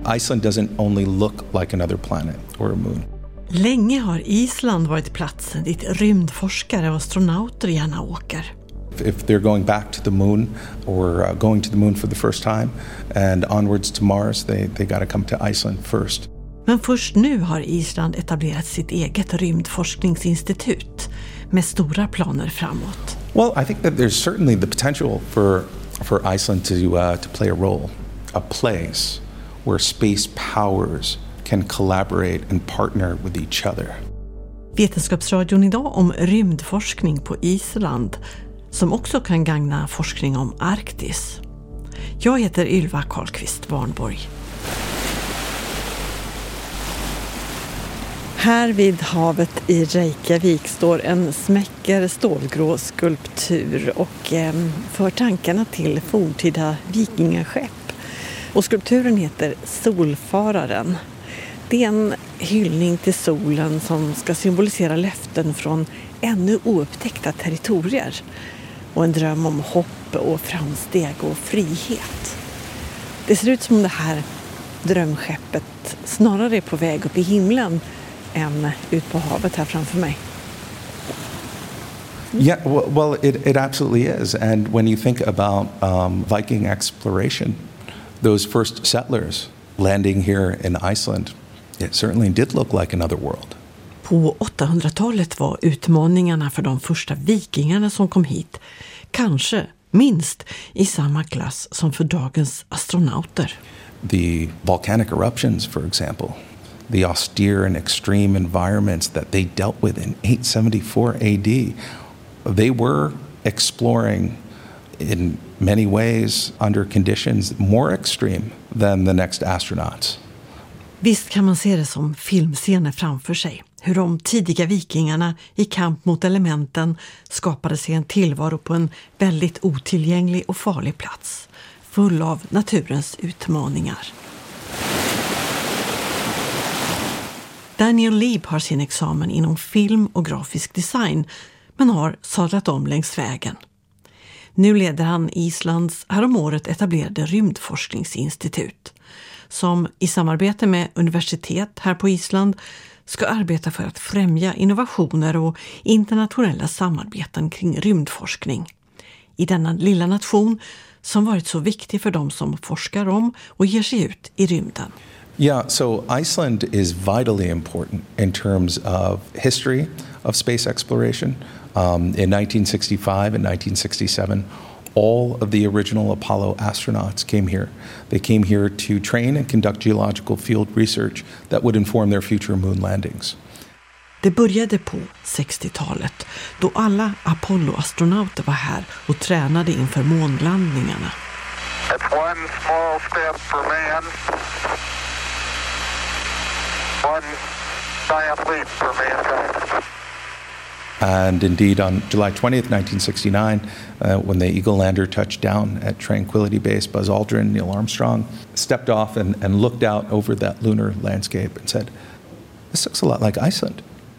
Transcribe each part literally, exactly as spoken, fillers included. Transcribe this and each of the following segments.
Iceland doesn't only look like another planet or a moon. Länge har Island varit platsen dit rymdforskare och astronauter gärna åker. If they're going back to the moon or uh, going to the moon for the first time and onwards to Mars, they, they got to come to Iceland first. Men först nu har Island etablerat sitt eget rymdforskningsinstitut med stora planer framåt. Well, I think that there's certainly the potential for, for Iceland to, uh, to play a role, a place where space powers can collaborate and partner with each other. Vetenskapsradion idag om rymdforskning på Island som också kan gagna forskning om Arktis. Jag heter Ylva Karlqvist Warnborg. Här vid havet i Reykjavik står en smäcker stålgrå skulptur och eh, för tankarna till forntida vikingaskepp. Och skulpturen heter Solfararen. Det är en hyllning till solen som ska symbolisera löften från ännu oupptäckta territorier och en dröm om hopp och framsteg och frihet. Det ser ut som det här drömskeppet snarare är på väg upp i himlen än ut på havet här framför mig. Yeah, well, well it, it absolutely is. And when you think about um, Viking exploration, those first settlers landing here in Iceland, it certainly did look like another world. På åttahundratalet var utmaningarna för de första vikingarna som kom hit kanske minst i samma klass som för dagens astronauter. The volcanic eruptions, for example, the austere and extreme environments that they dealt with in eight seventy-four A D, they were exploring in many ways under conditions more extreme than the next astronauts. Visst kan man se det som filmscener framför sig. Hur de tidiga vikingarna i kamp mot elementen skapade sig en tillvaro på en väldigt otillgänglig och farlig plats. Full av naturens utmaningar. Daniel Lieb har sin examen inom film och grafisk design men har sadlat om längs vägen. Nu leder han Islands häromåret etablerade rymdforskningsinstitut som i samarbete med universitet här på Island ska arbeta för att främja innovationer och internationella samarbeten kring rymdforskning. I denna lilla nation som varit så viktig för dem som forskar om och ger sig ut i rymden. Yeah, so Iceland is vitally important in terms of history of space exploration. Um, in nineteen sixty-five and nineteen sixty-seven, all of the original Apollo astronauts came here. They came here to train and conduct geological field research that would inform their future moon landings. Det började på sextiotalet då alla Apollo-astronauter var här och tränade inför månlandningarna. It's one small step for man, one giant leap for mankind. And indeed, on July twentieth, nineteen sixty-nine, uh, when the Eagle lander touched down at Tranquility Base, Buzz Aldrin, Neil Armstrong stepped off and, and looked out over that lunar landscape and said, "This looks a lot like Iceland."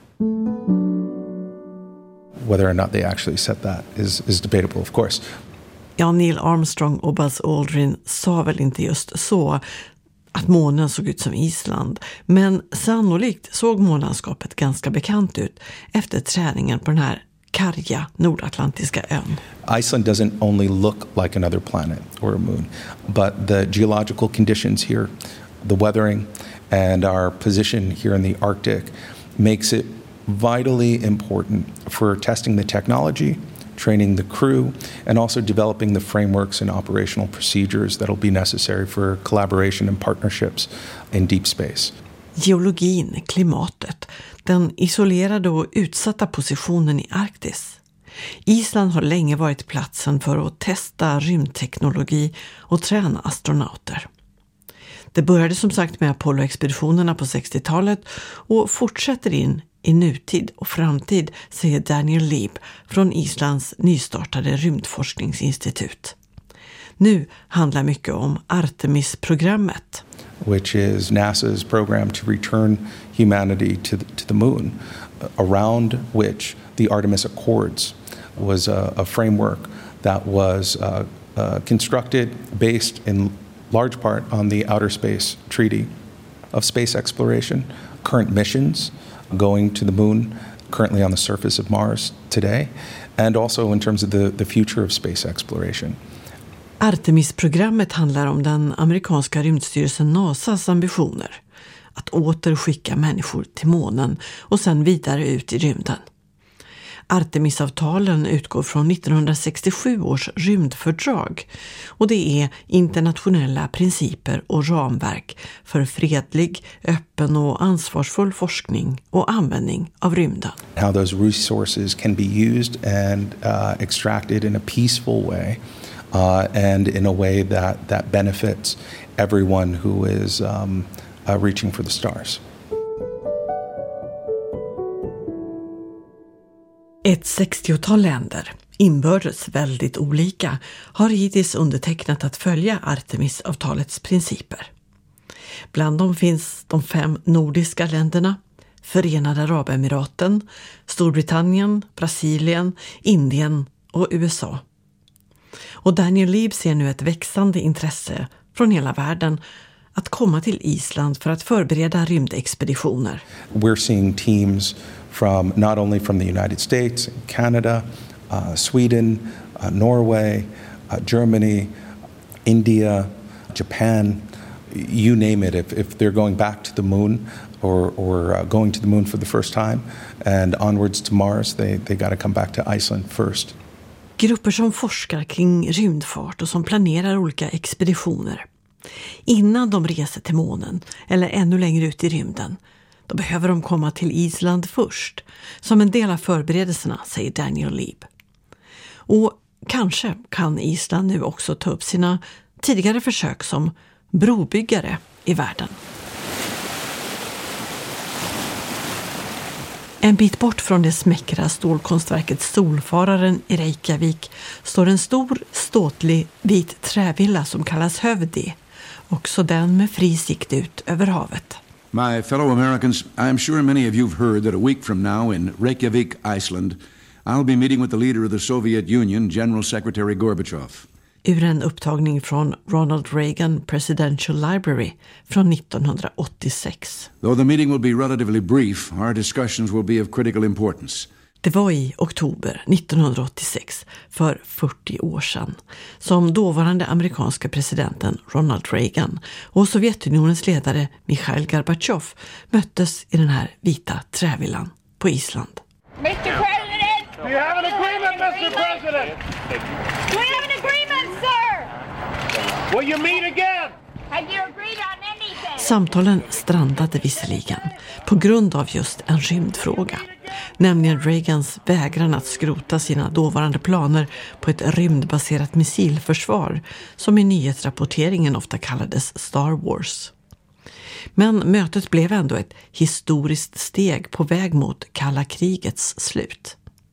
Whether or not they actually said that is, is debatable, of course. Ja, Neil Armstrong och Buzz Aldrin sa väl inte just så att månen såg ut som Island, men sannolikt såg månlandskapet ganska bekant ut efter träningen på den här karga nordatlantiska ön. Iceland doesn't only look like another planet or a moon, but the geological conditions here, the weathering, and our position here in the Arctic makes it vitally important for testing the technology, training the crew, and also developing the frameworks and operational procedures that will be necessary for collaboration and partnerships in deep space. Geologin, klimatet, den isolerade och utsatta positionen i Arktis. Island har länge varit platsen för att testa rymdteknologi och träna astronauter. Det började som sagt med Apollo-expeditionerna på sextiotalet och fortsätter in i nutid och framtid, säger Daniel Lieb från Islands nystartade rymdforskningsinstitut. Nu handlar mycket om Artemis-programmet. Which is NASA's program to return humanity to the, to the moon, around which the Artemis Accords was a, a framework that was uh, uh, constructed based in large part on the Outer Space Treaty of space exploration, current missions going to the moon, currently on the surface of Mars today, and also in terms of the, the future of space exploration. Artemis-programmet handlar om den amerikanska rymdstyrelsen NASAs ambitioner att åter skicka människor till månen och sen vidare ut i rymden. Artemis-avtalen utgår från nittonhundrasextiosju års rymdfördrag och det är internationella principer och ramverk för fredlig, öppen och ansvarsfull forskning och användning av rymden. How those resources can be used and uh, extracted in a peaceful way uh, and in a way that, that benefits everyone who is um, uh, reaching for the stars. Ett sextiotal länder, inbördes väldigt olika, har hittills undertecknat att följa Artemis-avtalets principer. Bland dem finns de fem nordiska länderna, Förenade Arabemiraten, Storbritannien, Brasilien, Indien och U S A. Och Daniel Lieb ser nu ett växande intresse från hela världen att komma till Island för att förbereda rymdexpeditioner. We're seeing teams from not only from the United States, Canada, uh, Sweden, uh, Norway, uh, Germany, India, Japan, you name it. If, if they're going back to the moon or, or uh, going to the moon for the first time and onwards to Mars, they, they got to come back to Iceland first. Grupper som forskar kring rymdfart och som planerar olika expeditioner. Innan de reser till månen eller ännu längre ut i rymden, då behöver de komma till Island först, som en del av förberedelserna, säger Daniel Lieb. Och kanske kan Island nu också ta upp sina tidigare försök som brobyggare i världen. En bit bort från det smäckra stålkonstverket Solfararen i Reykjavik står en stor, ståtlig, vit trävilla som kallas Hövdi, också den med fri sikt ut över havet. My fellow Americans, I am sure many of you have heard that a week from now in Reykjavik, Iceland, I'll be meeting with the leader of the Soviet Union, General Secretary Gorbachev. Ur en upptagning från Ronald Reagan Presidential Library från nittonhundraåttiosex. Though the meeting will be relatively brief, our discussions will be of critical importance. Det var i oktober nittonhundraåttiosex, för fyrtio år sedan, som dåvarande amerikanska presidenten Ronald Reagan och Sovjetunionens ledare Mikhail Gorbachev möttes i den här vita trävillan på Island. mister President! Do you have an agreement, mister President? Do we have an agreement, sir? Will you meet again? Have you agreed on anything? Samtalen strandade visserligen på grund av just en rymdfråga, nämligen Reagans vägran att skrota sina dåvarande planer på ett rymdbaserat missilförsvar som i nyhetsrapporteringen ofta kallades Star Wars. Men mötet blev ändå ett historiskt steg på väg mot kalla krigets slut.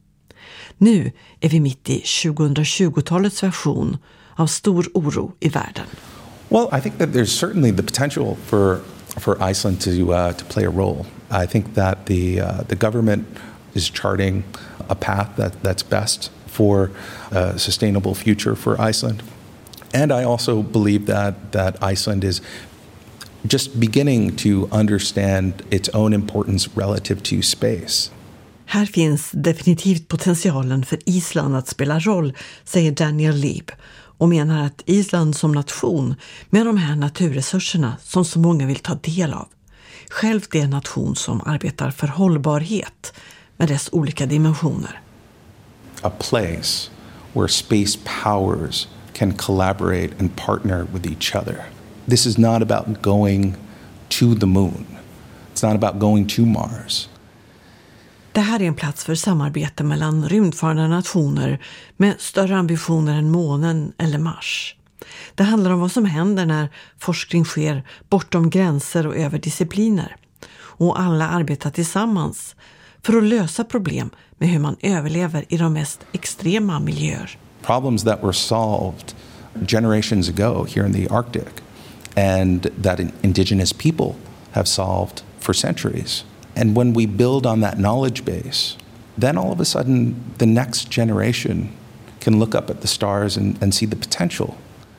Nu är vi mitt i tjugohundratjugotalets version av stor oro i världen. Well, I think that there's certainly the potential for for Iceland to uh, to play a role. I think that the uh, the government is charting a path that that's best for a sustainable future for Iceland, and I also believe that that Iceland is just beginning to understand its own importance relative to space. Här finns definitivt potentialen för Island att spela roll, säger Daniel Lieb, och menar att Island som nation med de här naturresurserna som så många vill ta del av, självt är en nation som arbetar för hållbarhet med dess olika dimensioner. A place where space powers can collaborate and partner with each other. This is not about going to the moon. It's not about going to Mars. Det här är en plats för samarbete mellan rymdfarande nationer med större ambitioner än månen eller Mars. Det handlar om vad som händer när forskning sker bortom gränser och över discipliner. Och alla arbetar tillsammans för att lösa problem med hur man överlever i de mest extrema miljöer. Problems that were solved generations ago here in the Arctic and that indigenous people have solved for centuries. And when we build on that knowledge base, then all of a sudden the next generation can look up at the stars and, and see the potential.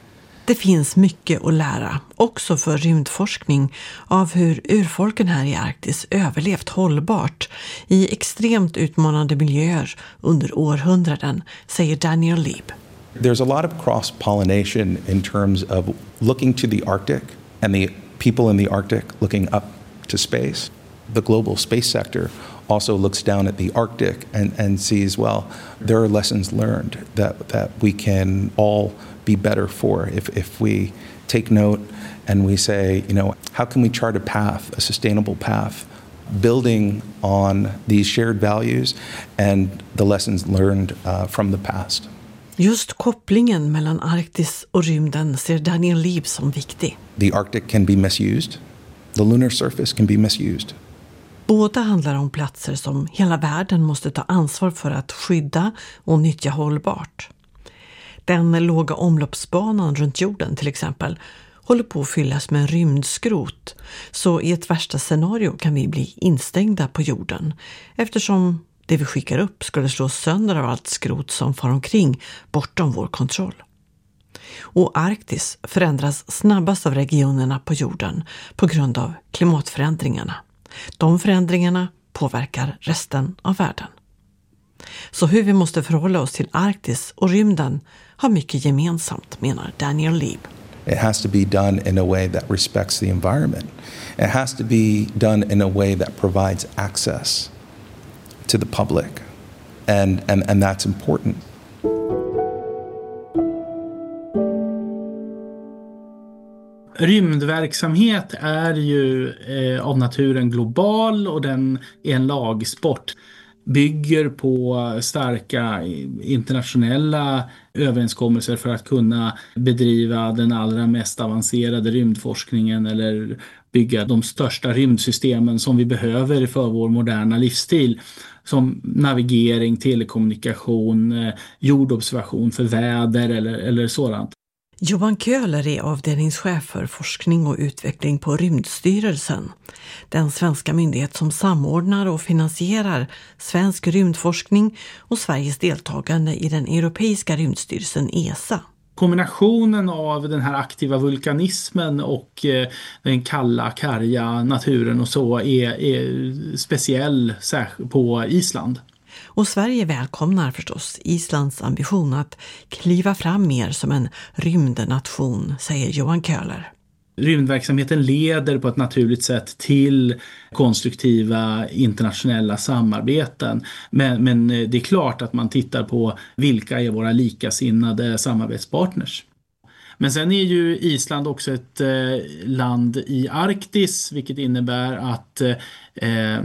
Det finns mycket att lära, också för rymdforskning, av hur urfolken här i Arktis överlevt hållbart i extremt utmanande miljöer under århundraden, säger Daniel Lieb. There's a lot of cross-pollination in terms of looking to the Arctic and the people in the Arctic looking up to space. The global space sector also looks down at the Arctic and, and sees, well, there are lessons learned that, that we can all be better for if, if we take note and we say, you know, how can we chart a path, a sustainable path, building on these shared values and the lessons learned uh, from the past. Just kopplingen mellan Arktis och rymden ser Daniel Lieb som viktig. The Arctic can be misused. The lunar surface can be misused. Båda handlar om platser som hela världen måste ta ansvar för att skydda och nyttja hållbart. Den låga omloppsbanan runt jorden till exempel håller på att fyllas med rymdskrot, så i ett värsta scenario kan vi bli instängda på jorden eftersom det vi skickar upp skulle slås sönder av allt skrot som far omkring bortom vår kontroll. Och Arktis förändras snabbast av regionerna på jorden på grund av klimatförändringarna. De förändringarna påverkar resten av världen. Så hur vi måste förhålla oss till Arktis och rymden har mycket gemensamt, menar Daniel Lieb. It has to be done in a way that respects the environment. It has to be done in a way that provides access to the public. And, and, and that's important. Rymdverksamhet är ju eh, av naturen global och den är en lagsport. Bygger på starka internationella överenskommelser för att kunna bedriva den allra mest avancerade rymdforskningen eller bygga de största rymdsystemen som vi behöver för vår moderna livsstil. Som navigering, telekommunikation, jordobservation för väder eller, eller sådant. Johan Köhler är avdelningschef för forskning och utveckling på Rymdstyrelsen, den svenska myndighet som samordnar och finansierar svensk rymdforskning och Sveriges deltagande i den europeiska rymdstyrelsen E S A. Kombinationen av den här aktiva vulkanismen och eh, den kalla, karga naturen och så är, är speciell särskilt på Island. Och Sverige välkomnar förstås Islands ambition att kliva fram mer som en rymdnation, säger Johan Köhler. Rymdverksamheten leder på ett naturligt sätt till konstruktiva internationella samarbeten. Men, men det är klart att man tittar på vilka är våra likasinnade samarbetspartners. Men sen är ju Island också ett eh, land i Arktis, vilket innebär att eh,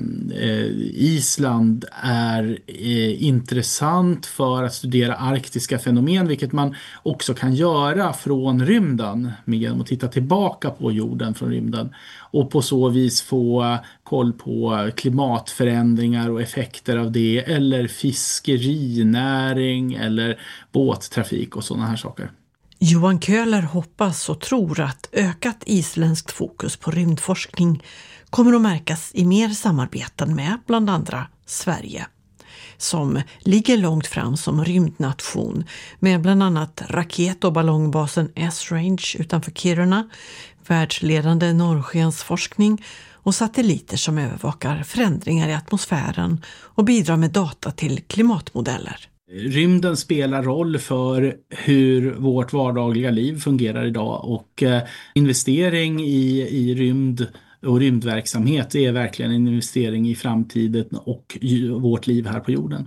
Island är eh, intressant för att studera arktiska fenomen, vilket man också kan göra från rymden genom att titta tillbaka på jorden från rymden och på så vis få koll på klimatförändringar och effekter av det, eller fiskerinäring eller båttrafik och sådana här saker. Johan Köhler hoppas och tror att ökat isländskt fokus på rymdforskning kommer att märkas i mer samarbeten med bland andra Sverige, som ligger långt fram som rymdnation med bland annat raket- och ballongbasen S-Range utanför Kiruna, världsledande norrskensforskning och satelliter som övervakar förändringar i atmosfären och bidrar med data till klimatmodeller. Rymden spelar roll för hur vårt vardagliga liv fungerar idag, och eh, investering i, i rymd och rymdverksamhet är verkligen en investering i framtiden och i vårt liv här på jorden.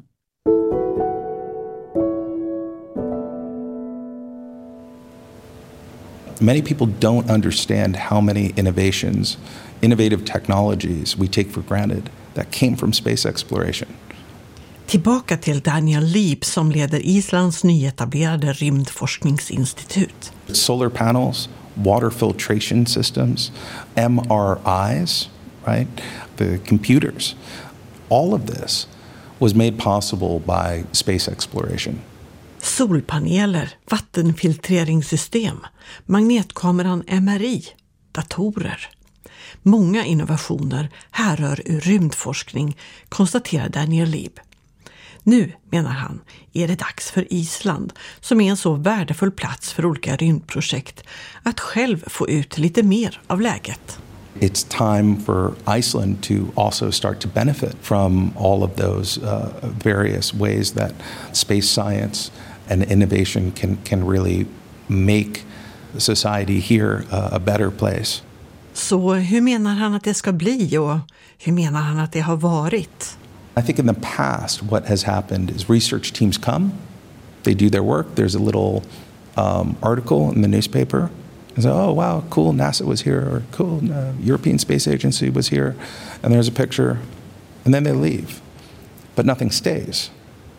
Many people don't understand how many innovations, innovative technologies we take for granted that came from space exploration. Tillbaka till Daniel Lieb som leder Islands nyetablerade rymdforskningsinstitut. Solar panels, water filtration systems, M R Is, right? The computers. All of this was made possible by space exploration. Solpaneler, vattenfiltreringssystem, magnetkameran M R I, datorer. Många innovationer härrör ur rymdforskning, konstaterar Daniel Lieb. Nu, menar han, är det dags för Island, som är en så värdefull plats för olika rymdprojekt, att själv få ut lite mer av läget. It's time for Iceland to also start to benefit from all of those uh, various ways that space science and innovation can, can really make society here uh, a better place. Så hur menar han att det ska bli och hur menar han att det har varit? I think in the past what has happened is research teams come, they do their work, there's a little um, article in the newspaper, and say, oh wow, cool, NASA was here, or cool, uh, European Space Agency was here, and there's a picture, and then they leave, but nothing stays.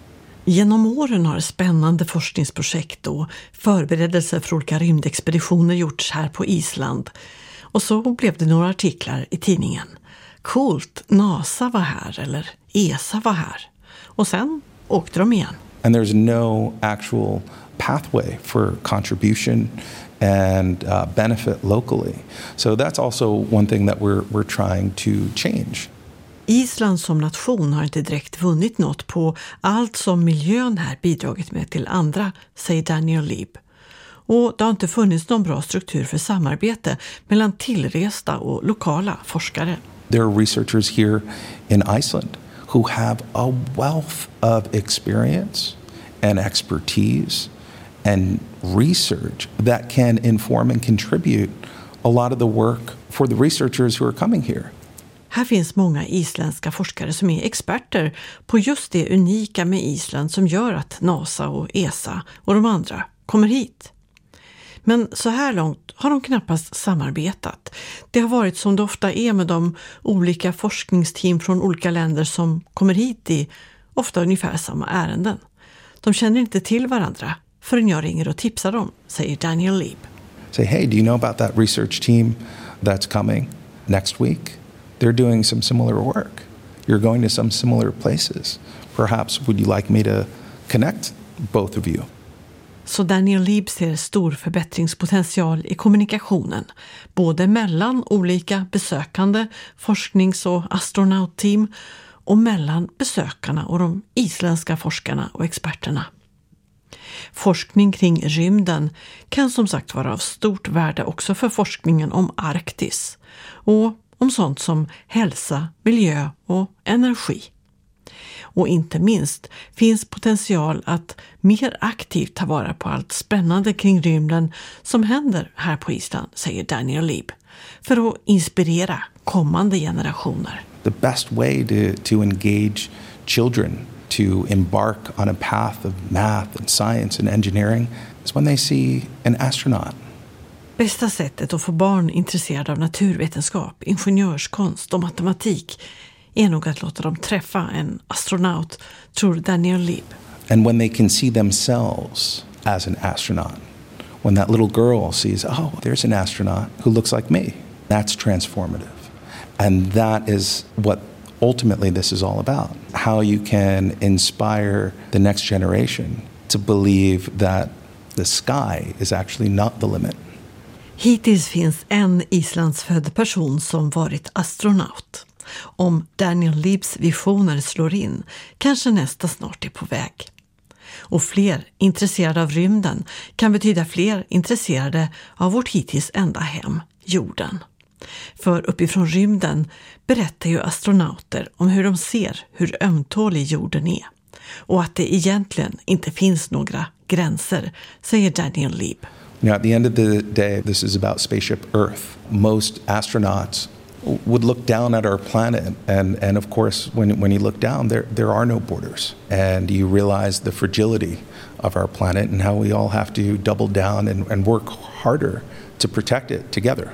Genom åren har spännande forskningsprojekt och förberedelser för olika rymdexpeditioner gjorts här på Island. Och så blev det några artiklar i tidningen. Coolt, NASA var här eller E S A var här. Och sen åkte de igen. And there's no actual pathway for contribution and uh, benefit locally. So that's also one thing that we're we're trying to change. Island som nation har inte direkt vunnit något på allt som miljön här bidragit med till andra, säger Daniel Lieb. Och det har inte funnits någon bra struktur för samarbete mellan tillresta och lokala forskare. There are researchers here in Iceland who have a wealth of experience and expertise and research that can inform and contribute a lot of the work for the researchers who are coming here. Här finns många isländska forskare som är experter på just det unika med Island som gör att NASA och E S A och de andra kommer hit. Men så här långt har de knappast samarbetat. Det har varit som det ofta är med de olika forskningsteam från olika länder som kommer hit i ofta ungefär samma ärenden. De känner inte till varandra förrän jag ringer och tipsar dem, säger Daniel Lieb. Say, hey, do you know about that research team that's coming next week? They're doing some similar work. You're going to some similar places. Perhaps would you like me to connect both of you? Så Daniel Lieb ser stor förbättringspotential i kommunikationen, både mellan olika besökande forsknings- och astronautteam och mellan besökarna och de isländska forskarna och experterna. Forskning kring rymden kan som sagt vara av stort värde också för forskningen om Arktis och om sånt som hälsa, miljö och energi. Och inte minst finns potential att mer aktivt ta vara på allt spännande kring rymden som händer här på Island, säger Daniel Lieb, för att inspirera kommande generationer. The best way to, to engage children to embark on a path of math and science and engineering is when they see an astronaut. Bästa sättet att få barn intresserade av naturvetenskap, ingenjörskonst och matematik är nog att låta dem träffa en astronaut, tror Daniel Lieb. And when they can see themselves as an astronaut, when that little girl sees, oh, there's an astronaut who looks like me, that's transformative. And that is what ultimately this is all about. How you can inspire the next generation to believe that the sky is actually not the limit. Hittills finns en islandsfödd person som varit astronaut. Om Daniel Liebs visioner slår in, kanske nästa snart är på väg. Och fler intresserade av rymden kan betyda fler intresserade av vårt hittills enda hem, jorden. För uppifrån rymden berättar ju astronauter om hur de ser hur ömtålig jorden är. Och att det egentligen inte finns några gränser, säger Daniel Lieb. You know, at the end of the day, this is about spaceship Earth. Most astronauts would look down at our planet, and, and of course, when when you look down, there there are no borders, and you realize the fragility of our planet and how we all have to double down and, and work harder to protect it together.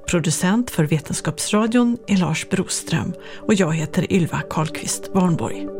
Producent för Vetenskapsradion är Lars Broström och jag heter Ylva Karlqvist Warnborg.